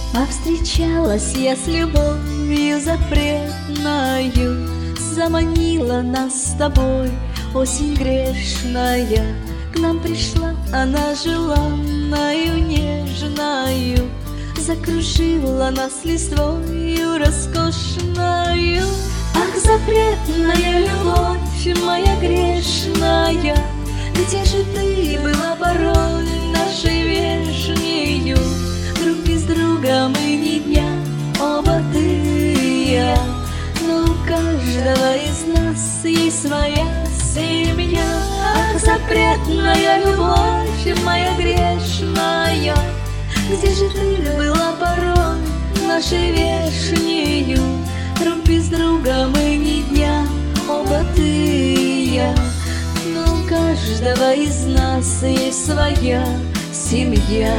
Повстречалась я с любовью запретною, заманила нас с тобой осень грешная. К нам пришла она желанною, нежною, закружила нас листвою роскошною. Ах, запретная любовь моя грешная, где же ты была порой нашей вешнею? Друг без друга мы ни дня, оба ты и я, но у каждого из нас есть своя семья. Ах, запретная любовь моя грешная, где же ты была порой нашей вешнею? Друг без друга мы ни дня, оба ты и я, но у каждого из нас есть своя семья.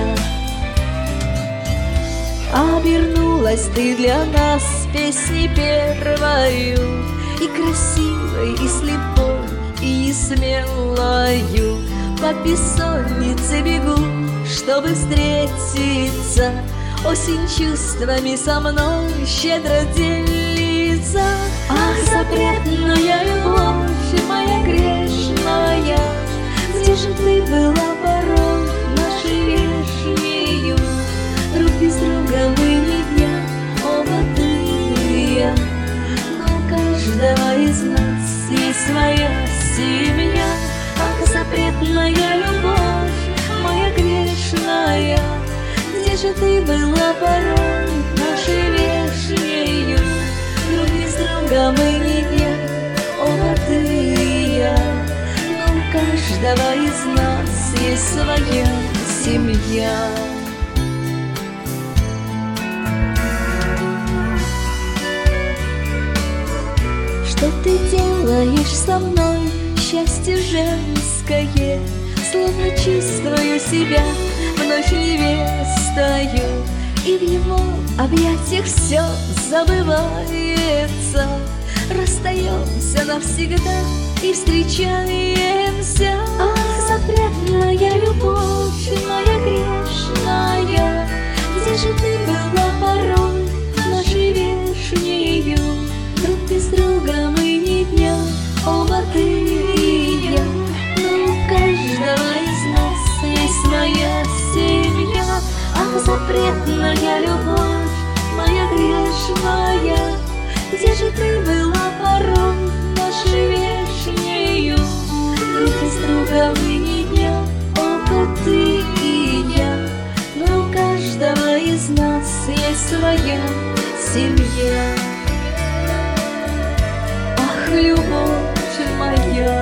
Обернулась ты для нас песней первою, и красивой, и слепой, и смелою. По бессоннице бегу, чтобы встретиться, осень чувствами со мной щедро делится. Ах, запретная любовь моя грешная, где же ты была порой нашей вешнею? Друг без друга мы ни дня, оба ты и я, но у каждого из нас есть своя семья. Ах, запретная любовь моя грешная, где же ты была порой нашей вешнею? Друг без друга мы ни дня, оба ты и я, но у каждого из нас есть своя семья. Что ты делаешь со мной, счастье женское? Словно чувствую себя вновь невестою, и в его объятиях все забывается. Расстаемся навсегда и встречаемся. Ах, запретная любовь моя грешная, где же ты была порой нашей вешнею? Друг без друга мы ни дня, оба ты и я, но у каждого из нас есть своя семья. Ах, запретная любовь моя грешная, где же ты была порой нашей вешнею? Друг без друга мы ни дня, оба ты и я, но у каждого из нас есть своя семья. Ах, любовь моя